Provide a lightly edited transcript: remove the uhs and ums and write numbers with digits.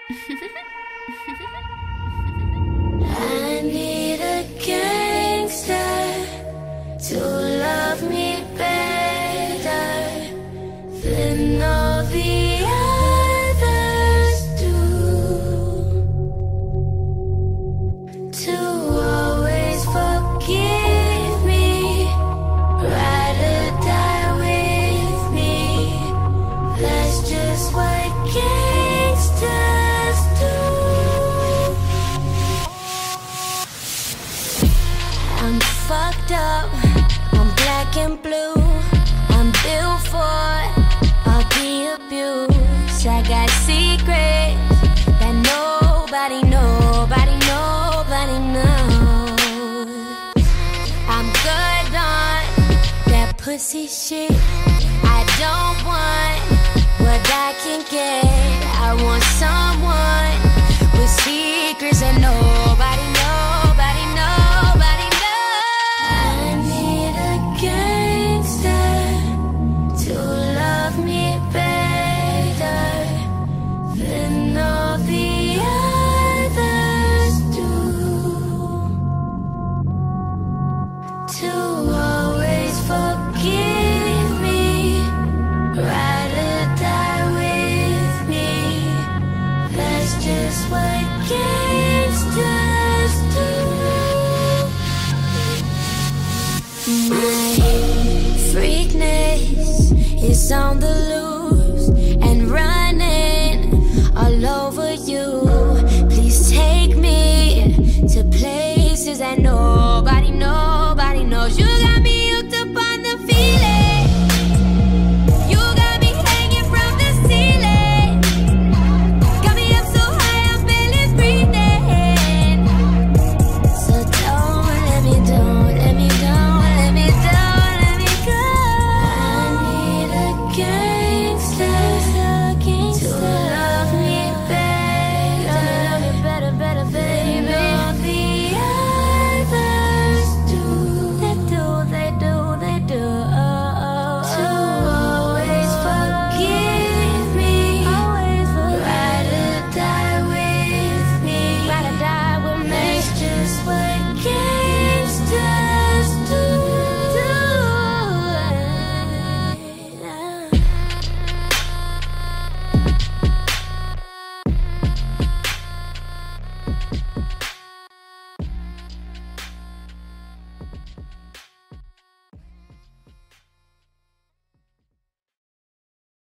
I need a gangster to love me better than all the others do, to always forgive me, ride or die with me. That's just what gangsters do. I'm fucked up, I'm black and blue, I'm built for all the abuse. I got secrets that nobody knows. I'm good on that pussy shit. I don't want what I can get. I want someone with secrets that nobody knows. I need a gangster to love me better than all the others do, to always forgive me, ride or die with me. That's just what gangsters do. My freakness is on the loose and running all over you. Please take me to places that nobody knows. You got me